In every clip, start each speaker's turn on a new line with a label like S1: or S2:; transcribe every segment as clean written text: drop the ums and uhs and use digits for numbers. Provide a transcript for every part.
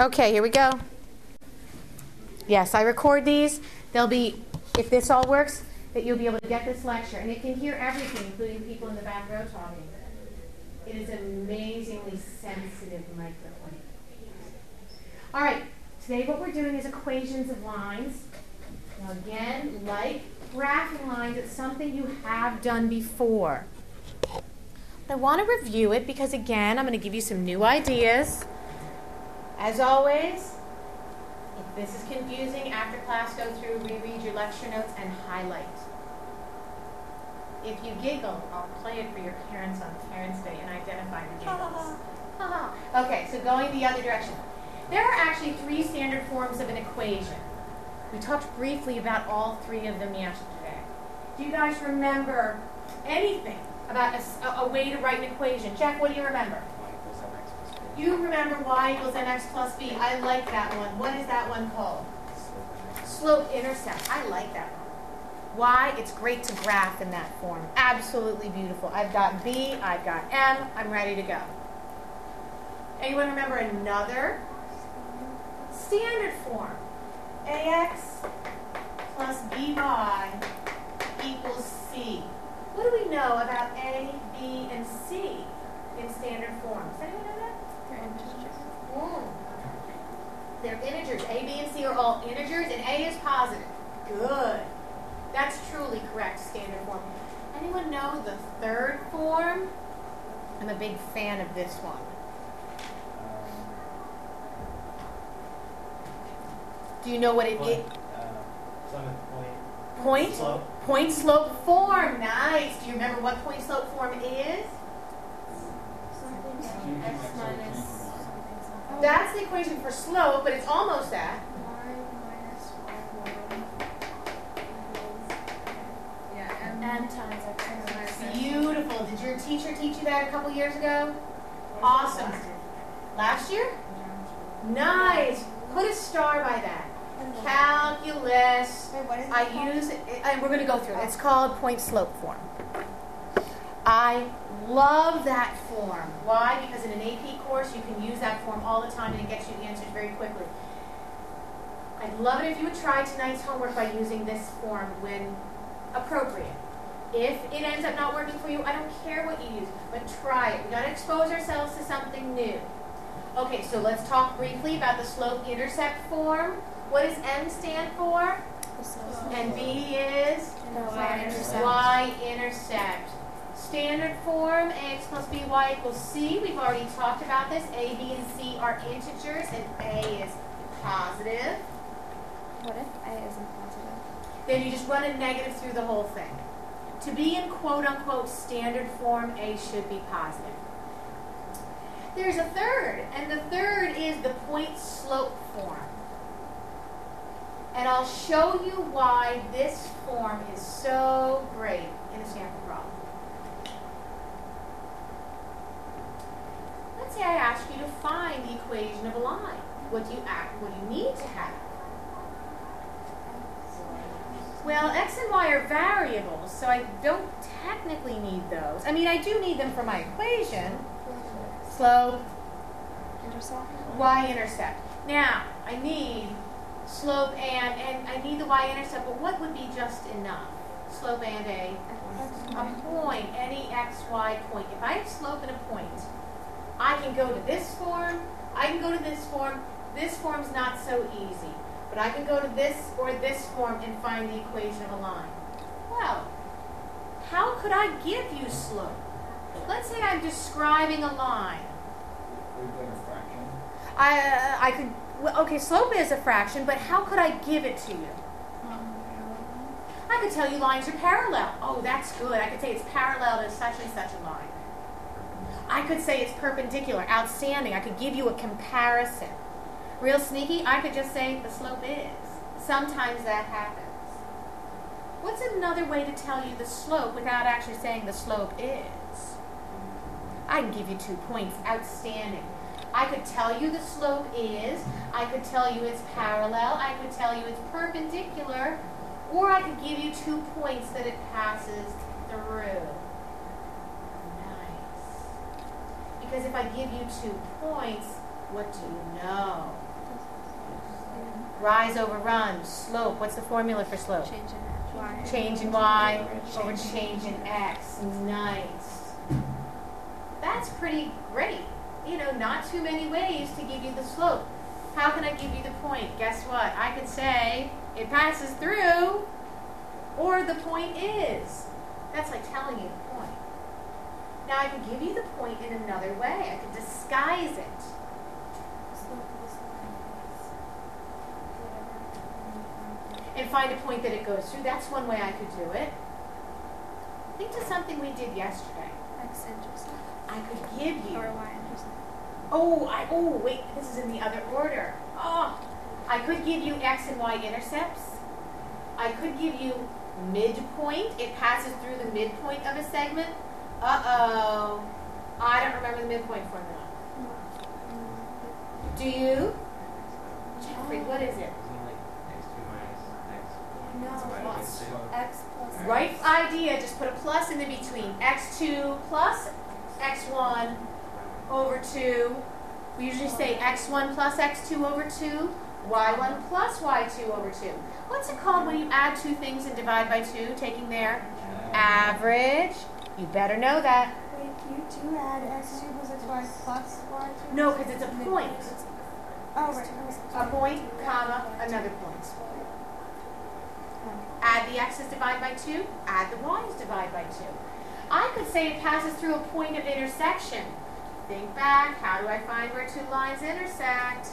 S1: Okay, here we go. Yes, I record these. They'll be, if this all works, that you'll be able to get this lecture. And it can hear everything, including people in the back row talking. It is an amazingly sensitive microphone. All right, today what we're doing is equations of lines. Now again, like graphing lines, it's something you have done before. I want to review it because, again, I'm going to give you some new ideas. As always, if this is confusing, after class, go through, reread your lecture notes, and highlight. If you giggle, I'll play it for your parents on Parents' Day and identify the giggles. Okay, so going the other direction. There are actually three standard forms of an equation. We talked briefly about all three of them yesterday. Do you guys remember anything about a way to write an equation? Jeff, what do you remember? You remember y equals mx plus b. I like that one. What is that one called? Slope-intercept. I like that one. Why? It's great to graph in that form. Absolutely beautiful. I've got b, I've got m, I'm ready to go. Anyone remember another standard form? ax plus by equals c. What do we know about a, b, and c in standard form? Does anyone know that? They're integers. A, B, and C are all integers, and A is positive. Good. That's truly correct standard form. Anyone know the third form? I'm a big fan of this one. Do you know what it is? Point? Slope. Point slope form. Nice. Do you remember what point slope form is?
S2: X minus.
S1: That's the equation for slope, but it's almost that.
S2: Y minus y1 equals m times x minus.
S1: Beautiful. Did your teacher teach you that a couple years ago? Awesome. Last year? Nice. Put a star by that. Calculus.
S2: Wait, what is it
S1: I
S2: called?
S1: use it, and we're going to go through it. It's called point slope form. I love that form. Why? Because in an AP course, you can use that form all the time and it gets you the answers very quickly. I'd love it if you would try tonight's homework by using this form when appropriate. If it ends up not working for you, I don't care what you use, but try it. We've got to expose ourselves to something new. Okay, so let's talk briefly about the slope-intercept form. What does M stand for? And B is?
S2: Y-intercept.
S1: Y-intercept. Standard form, ax plus by equals c. We've already talked about this. A, b, and c are integers, and a is positive.
S2: What if a isn't positive?
S1: Then you just run a negative through the whole thing. To be in quote-unquote standard form, a should be positive. There's a third, and the third is the point slope form. And I'll show you why this form is so great in a sample problem. Let's say I ask you to find the equation of a line. What do you need to have? Well, x and y are variables, so I don't technically need those. I mean, I do need them for my equation. Slope,
S2: Intercept.
S1: y-intercept. Now, I need slope and I need the y-intercept, but what would be just enough? Slope and a point, any xy point. If I have slope and a point, I can go to this form, I can go to this form. This form's not so easy, but I can go to this or this form and find the equation of a line. Well, how could I give you slope? Let's say I'm describing a line. I could, well, okay, slope is a fraction, but how could I give it to you? I could tell you lines are parallel. Oh, that's good. I could say it's parallel to such and such a line. I could say it's perpendicular. Outstanding. I could give you a comparison. Real sneaky, I could just say the slope is. Sometimes that happens. What's another way to tell you the slope without actually saying the slope is? I can give you 2 points. Outstanding. I could tell you the slope is, I could tell you it's parallel, I could tell you it's perpendicular, or I could give you 2 points that it passes through. Nice. Because if I give you 2 points, what do you know? Rise over run. Slope. What's the formula for slope?
S2: Change in y.
S1: Change in y over change in x. Nice. That's pretty great. You know, not too many ways to give you the slope. How can I give you the point? Guess what? I could say it passes through or the point is. That's like telling you the point. Now I could give you the point in another way. I could disguise it. And find a point that it goes through. That's one way I could do it. Think to something we did yesterday.
S2: X-intercept.
S1: I could give you.
S2: Or y-intercept.
S1: Oh, wait, this is in the other order. Oh, I could give you x and y intercepts. I could give you midpoint. It passes through the midpoint of a segment. Uh-oh. I don't remember the midpoint formula. Do you? Jeffrey, what is it?
S2: X plus
S1: Right idea, just put a plus in the between. x2 plus x1 over 2. We usually say x1 plus x2 over 2, y1 plus y2 over 2. What's it called when you add two things and divide by 2, taking their average? You better know that.
S3: Wait, you do add x2 plus xy plus y2?
S1: No, because it's a point.
S3: Oh, right.
S1: A point, comma, another point. Add the x's, divide by 2. Add the y's, divide by 2. I could say it passes through a point of intersection. Think back, how do I find where two lines intersect?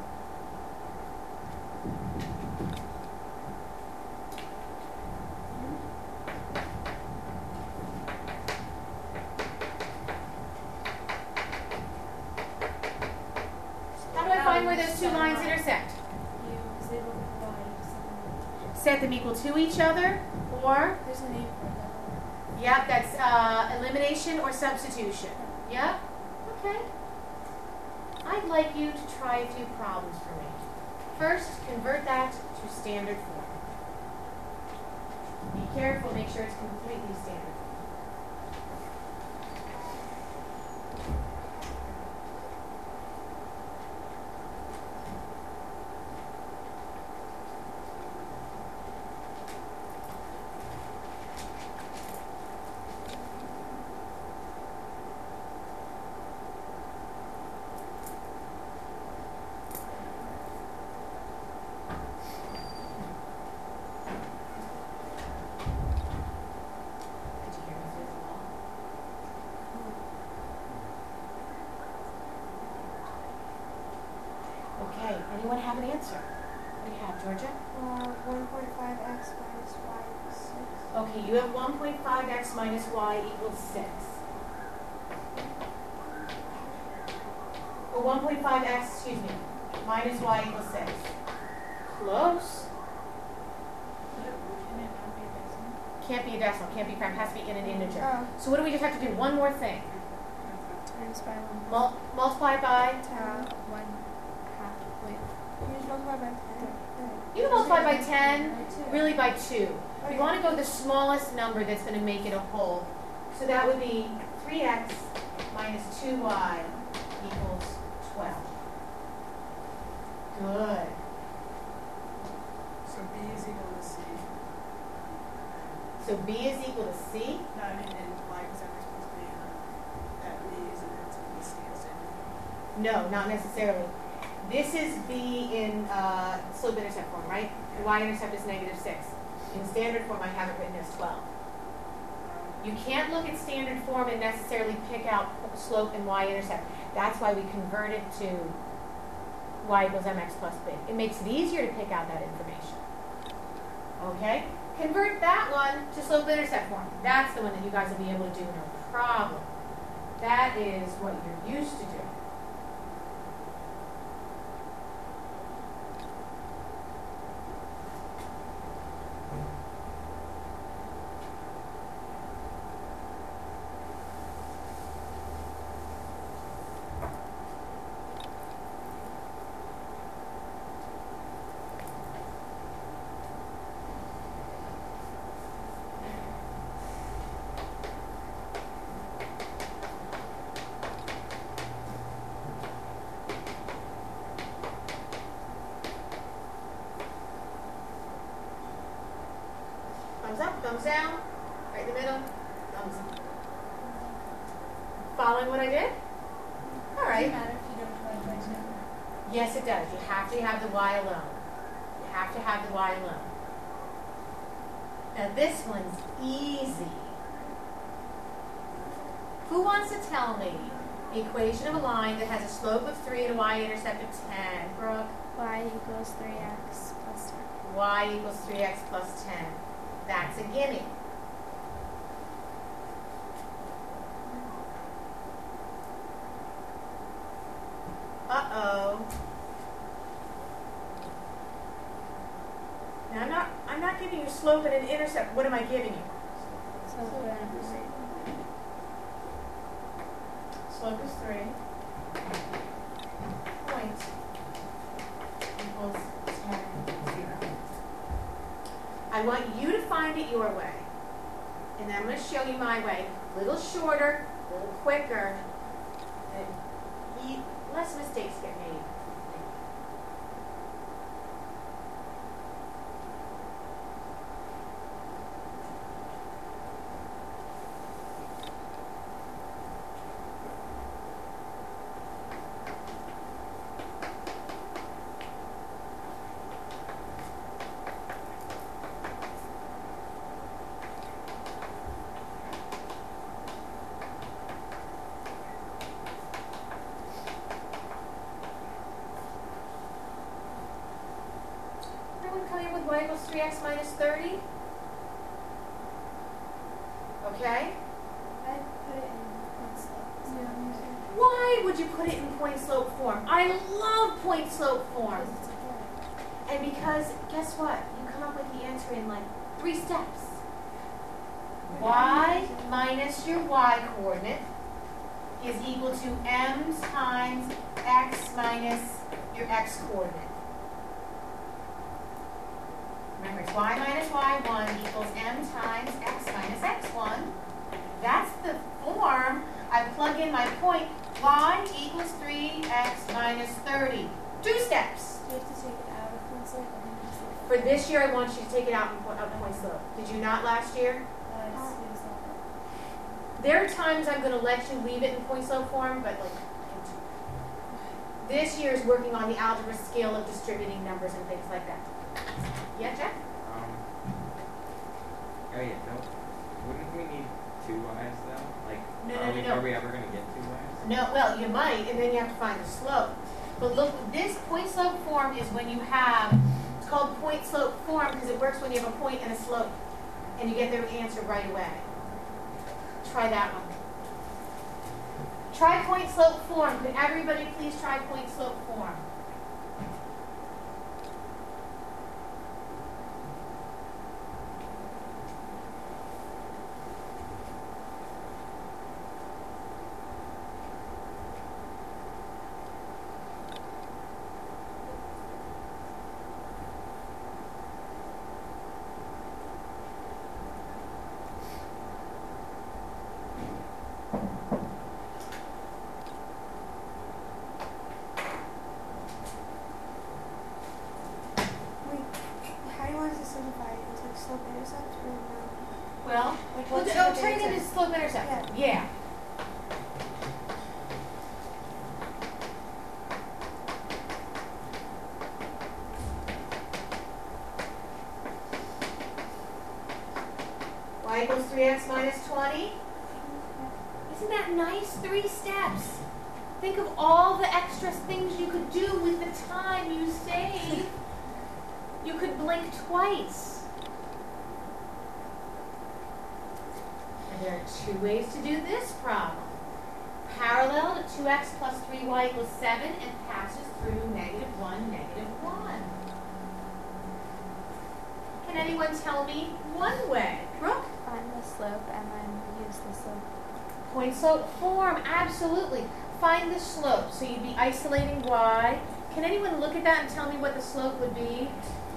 S1: How do I find where those two lines intersect? Set them equal to each other, or?
S2: There's a name for that.
S1: Yep, that's elimination or substitution. Yep, okay. I'd like you to try a few problems for me. First, convert that to standard form. Be careful, make sure it's completely standard form. Okay, anyone have an answer? What do you have, Georgia?
S3: 1.5x minus y equals 6.
S1: Okay, you have 1.5x minus y equals 6. Or 1.5x, excuse me, minus y equals 6. Close. Can't be a decimal, can't be prime, has to be in an integer.
S3: Oh.
S1: So what do we just have to do? One more thing.
S2: Times by 1.
S1: Multiply by?
S2: 1/2. Wait.
S3: You just multiply by 10.
S1: You can multiply by 10, really by 2. We want to go the smallest number that's going to make it a whole. So that would be 3x minus 2y equals 12. Good.
S4: So B is equal to C.
S1: So b is equal to c?
S4: No, I mean, and Y is ever supposed to be at B, isn't it? So B, C instead.
S1: No, not necessarily. This is b in slope-intercept form, right? The y-intercept is -6. In standard form, I have it written as 12. You can't look at standard form and necessarily pick out slope and y-intercept. That's why we convert it to y equals mx plus b. It makes it easier to pick out that information. Okay? Convert that one to slope-intercept form. That's the one that you guys will be able to do no problem. That is what you're used to doing. Thumbs up, thumbs down, right in the middle, thumbs up. Following what I did? All
S2: Does
S1: right.
S2: it matter if you don't divide by 2?
S1: Yes, it does. You have to have the y alone. You have to have the y alone. Now this one's easy. Who wants to tell me the equation of a line that has a slope of 3 and a y-intercept of 10? Brooke?
S2: Y equals 3x plus 10.
S1: Y equals 3x plus 10. That's a gimme. Uh-oh. Now I'm not giving you slope and an intercept. What am I giving you?
S2: So then,
S1: Slope is 3. Point equals 10, 0. I want you to find it your way. And then I'm going to show you my way. A little shorter, a little quicker, and less mistakes get made. Come here with y equals 3x minus 30. Okay?
S2: I put it in point slope.
S1: Why would you put it in point slope form? I love point slope form.
S2: Because it's okay.
S1: And because, guess what? You come up with the answer in like 3 steps. Y minus your y coordinate is equal to m times x minus your x coordinate. Remember, it's y minus y1 equals m times x minus x1. That's the form. I plug in my point. Y equals 3x minus 30. 2 steps.
S2: Do you have to take it out of point slope or point slope?
S1: For this year, I want you to take it out in point slope. Did you not last year?
S2: I just use that.
S1: There are times I'm going to let you leave it in point slope form, but like this year is working on the algebra scale of distributing numbers and things like that. Yeah, Jeff?
S5: Oh yeah, wouldn't we need 2 y's though? Like,
S1: No.
S5: are we ever going to get 2 y's?
S1: No, well, you might, and then you have to find the slope. But look, this point slope form is when you have, it's called point slope form because it works when you have a point and a slope, and you get the answer right away. Try that one. Try point slope form. Could everybody please try point slope form?
S3: Wait, how do you want us to simplify it? It's like slope intercept or no?
S1: Well,
S3: Like
S1: we'll
S3: what's
S1: turn
S3: slope
S1: it into
S3: intercept?
S1: slope intercept. Yeah. Y equals 3x minus 20. Isn't that nice? 3 steps. Think of all the extra things you could do with the time you save. You could blink twice. And there are 2 ways to do this problem. Parallel to 2x plus 3y equals 7 and passes through -1, -1. Can anyone tell me one way? Brooke?
S2: Find the slope and then use the slope.
S1: Point slope form, absolutely. Find the slope. So you'd be isolating y. Can anyone look at that and tell me what the slope would be?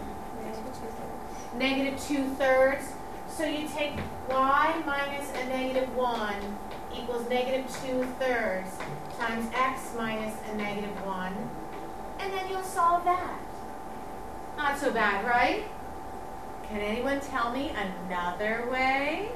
S1: -2/3. So you take y minus a -1 equals -2/3 times x minus a -1. And then you'll solve that. Not so bad, right? Can anyone tell me another way?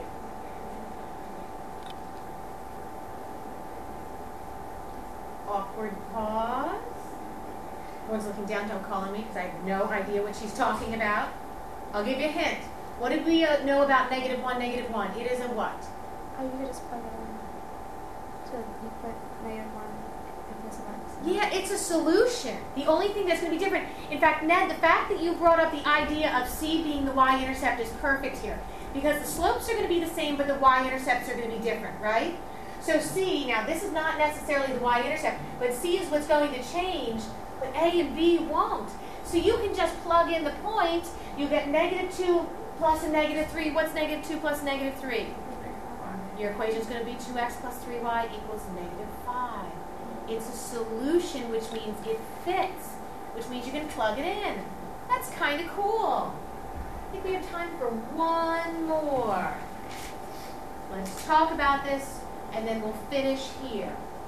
S1: Awkward pause. Everyone's looking down, don't call on me because I have no idea what she's talking about. I'll give you a hint. What did we know about -1, -1? It is a what?
S2: Oh, you could just plug it in. So you put -1 in this box.
S1: Yeah, it's a solution. The only thing that's going to be different, in fact, Ned, the fact that you brought up the idea of C being the y-intercept is perfect here. Because the slopes are going to be the same, but the y-intercepts are going to be different, right? So C, now this is not necessarily the y-intercept, but C is what's going to change, but A and B won't. So you can just plug in the point, you get -2 plus a -3. What's -2 plus -3? Your equation is going to be 2x plus 3y equals -5. It's a solution, which means it fits, which means you can plug it in. That's kind of cool. I think we have time for one more. Let's talk about this, and then we'll finish here.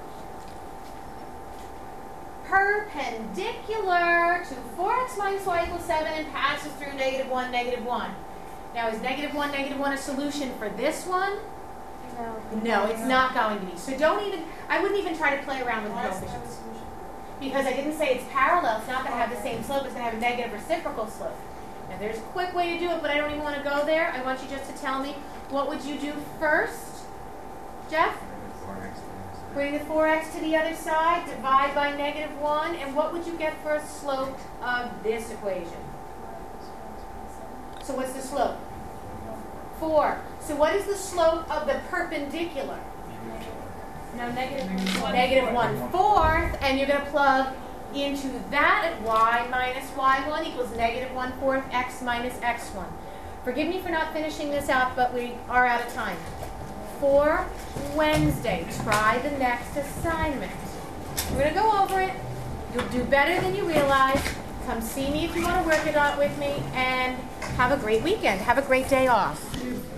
S1: Perpendicular to 4x minus y equals 7 passes through -1, -1. Now, is -1, -1 a solution for this one?
S2: No.
S1: No, it's not going to be. So I wouldn't even try to play around with
S4: Why is that a
S1: coefficients.
S4: solution?
S1: Because I didn't say it's parallel. It's not going to have the same slope. It's going to have a negative reciprocal slope. Now, there's a quick way to do it, but I don't even want to go there. I want you just to tell me, what would you do first? Jeff? Bring the 4x to the other side, divide by -1, and what would you get for a slope of this equation? So what's the slope? 4. So what is the slope of the perpendicular?
S2: No, -1.
S1: -1/4, and you're going to plug into that at y minus y1 equals -1/4 x minus x1. Forgive me for not finishing this out, but we are out of time. For Wednesday, try the next assignment. We're going to go over it. You'll do better than you realize. Come see me if you want to work it out with me, and have a great weekend. Have a great day off.